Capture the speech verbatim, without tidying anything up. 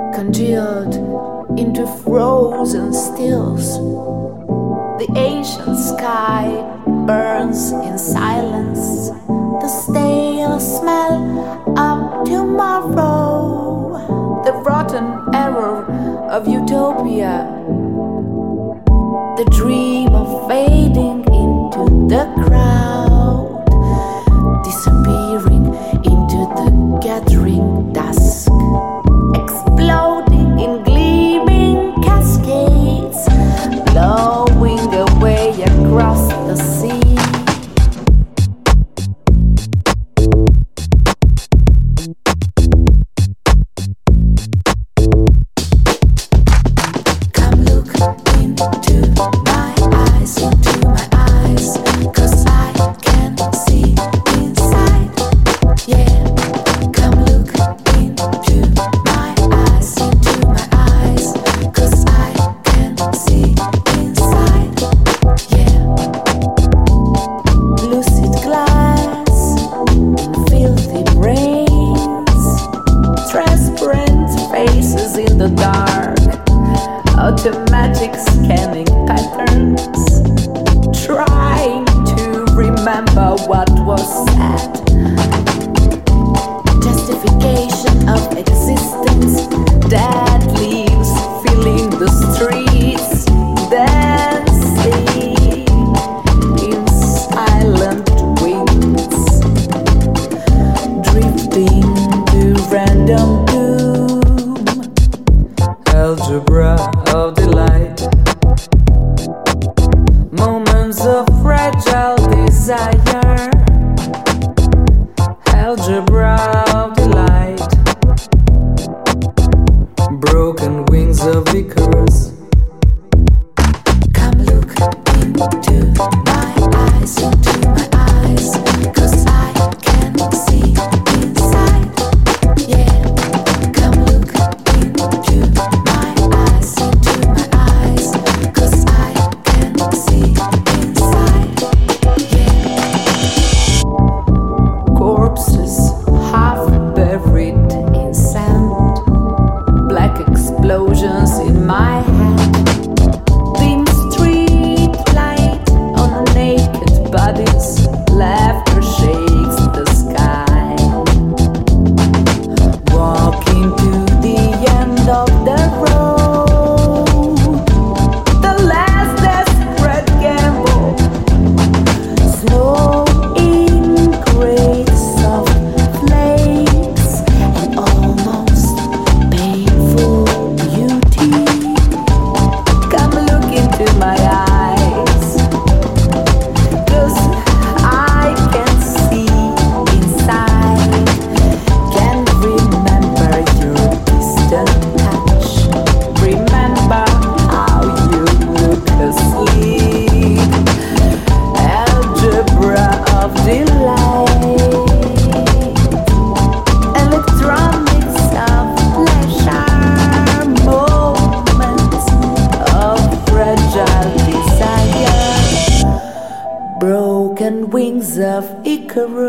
congealed into frozen stills. The ancient sky burns in silence, the stale smell of tomorrow, the rotten error of utopia, the dream of fading into the crowd, disappearing into the gathering dusk, exploding in gleaming cascades, blowing away across the sea. Come look into my eyes, into my eyes, 'cause I can see inside. Yeah, come look into my eyes, into my eyes, 'cause I can see inside. Yeah, lucid glass, filthy brains, transparent faces in the dark, automatic scanning patterns, trying to remember what was said. Justification of existence, dead leaves filling the streets, dancing in silent wings, drifting to random doom. Algebra of delight, moments of fragile desire. Algebra of delight, broken wings of Icarus. Come look into my eyes, into my eyes, 'cause I can see inside. Yeah, come look into my eyes, into my eyes, 'cause I can see inside. Yeah, corpses half buried in sand, black explosions in my head, dim street light on naked bodies, laughter shakes the sky. Walking to the end of the road, the last desperate gamble, snow in great soft flakes, and almost painful beauty. Come look into my eyes, 'cause I can see inside. Can remember your distant touch, remember how you look asleep. Algebra of delight, electronics of pleasure, moments of fragile desire, broken wings of Icarus.